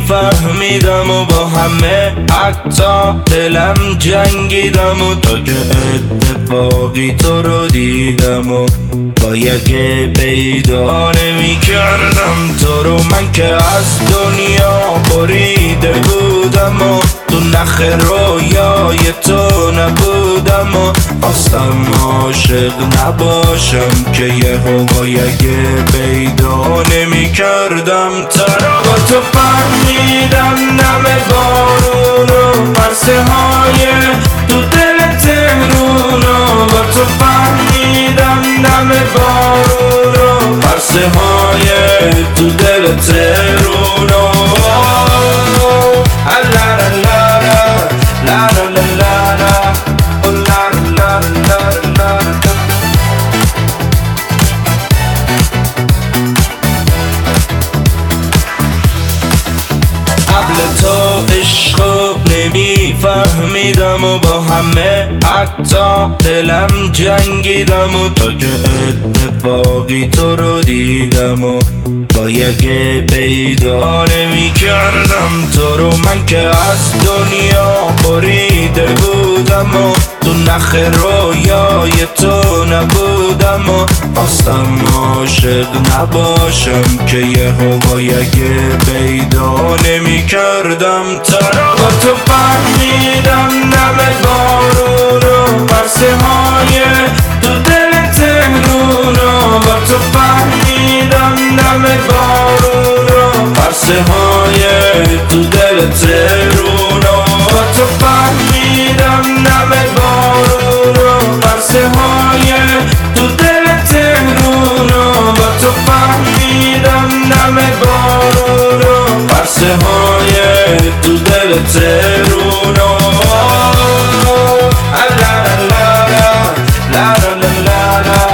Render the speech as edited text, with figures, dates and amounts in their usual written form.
نمیفهمیدم و با همه حتی دلم جنگیدم و تا که اتفاقی تو رو دیدم و با یکی پیدا نمی‌کردم تو رو. من که از دنیا بریده بودم و تو نخ رویای تو نبودم و خواستم عاشق نباشم که یهو با یکی پیدا نمی‌کردم تو رو. با تو فهمیدم نم بارون و پرسه های تو دل تهرون و با تو فهمیدم نم بارون و پرسه های تو دل تهرون و قبل تو عشقو نمیفهمیدم و با همه حتی دلم جنگیدم و تا که اتفاقی تو رو دیدم و با یکی پیدا نمی‌کردم تو رو. من که از دنیا بریده بودم و تو نخ رویای تو نبودم و خواستم عاشق نباشم که یهو با یکی پیدا نمی‌کردم تو رو. با تو فهمیدم نم بارون و پرسه های تو دل تهرون و با تو فهمیدم نم بارون و پرسه های تو دل تهرون و با تو فهمیدم نم بارون و پرسه های تو دل تهرون و با تو فهمیدم نم بارون و پرسه های تو دل تهرون و لا لا لا لا لا لا لا لا